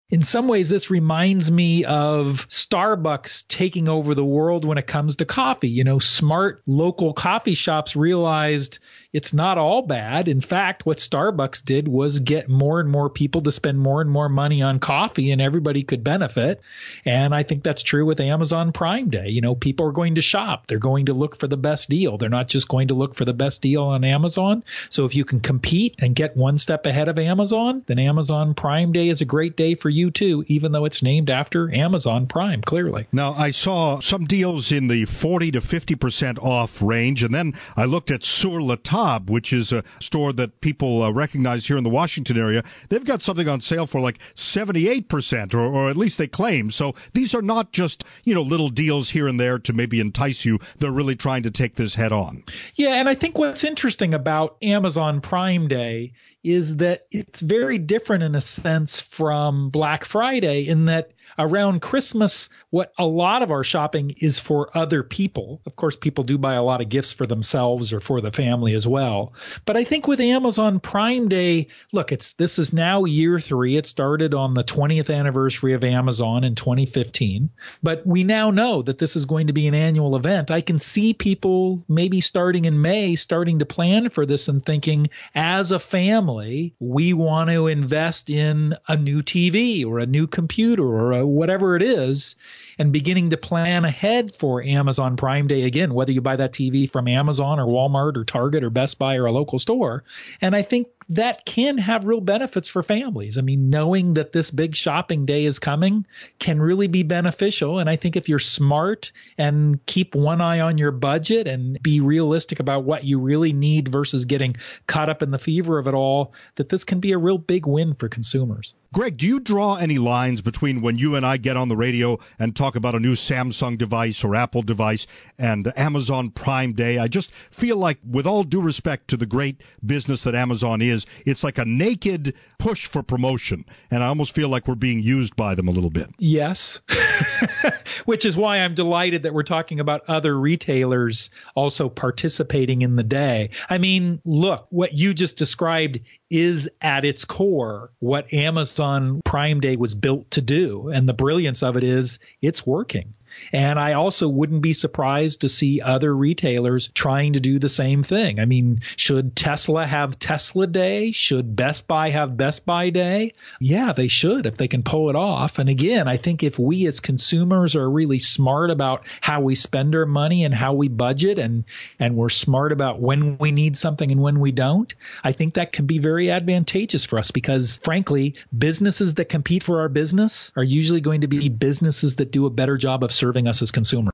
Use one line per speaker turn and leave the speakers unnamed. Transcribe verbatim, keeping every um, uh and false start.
In some ways, this reminds me of Starbucks taking over the world when it comes to coffee. You know, smart local coffee shops realized it's not all bad. In fact, what Starbucks did was get more and more people to spend more and more money on coffee, and everybody could benefit. And I think that's true with Amazon Prime Day. You know, people are going to shop. They're going to look for the best deal. They're not just going to look for the best deal on Amazon. So if you can compete and get one step ahead of Amazon, then Amazon Prime Day is a great day for you too, even though it's named after Amazon Prime, clearly.
Now, I saw some deals in the forty to fifty percent off range, and then I looked at Sur La Table, which is a store that people uh, recognize here in the Washington area. They've got something on sale for like seventy-eight percent, or, or at least they claim. So these are not just, you know, little deals here and there to maybe entice you. They're really trying to take this head on.
Yeah, and I think what's interesting about Amazon Prime Day is that it's very different in a sense from Black Friday in that around Christmas, what a lot of our shopping is for other people. Of course, people do buy a lot of gifts for themselves or for the family as well. But I think with Amazon Prime Day, look, it's this is now year three. It started on the twentieth anniversary of Amazon in twenty fifteen. But we now know that this is going to be an annual event. I can see people maybe starting in May starting to plan for this and thinking, as a family, we want to invest in a new T V or a new computer or a whatever it is, and beginning to plan ahead for Amazon Prime Day again, whether you buy that T V from Amazon or Walmart or Target or Best Buy or a local store. And I think that can have real benefits for families. I mean, knowing that this big shopping day is coming can really be beneficial. And I think if you're smart and keep one eye on your budget and be realistic about what you really need versus getting caught up in the fever of it all, that this can be a real big win for consumers.
Greg, do you draw any lines between when you and I get on the radio and talk about a new Samsung device or Apple device and Amazon Prime Day? I just feel like, with all due respect to the great business that Amazon is, it's like a naked push for promotion, and I almost feel like we're being used by them a little bit.
Yes, which is why I'm delighted that we're talking about other retailers also participating in the day. I mean, look, what you just described is at its core what Amazon Prime Day was built to do, and the brilliance of it is it's working. And I also wouldn't be surprised to see other retailers trying to do the same thing. I mean, should Tesla have Tesla Day? Should Best Buy have Best Buy Day? Yeah, they should if they can pull it off. And again, I think if we as consumers are really smart about how we spend our money and how we budget, and, and we're smart about when we need something and when we don't, I think that can be very advantageous for us because, frankly, businesses that compete for our business are usually going to be businesses that do a better job of serving us as consumers.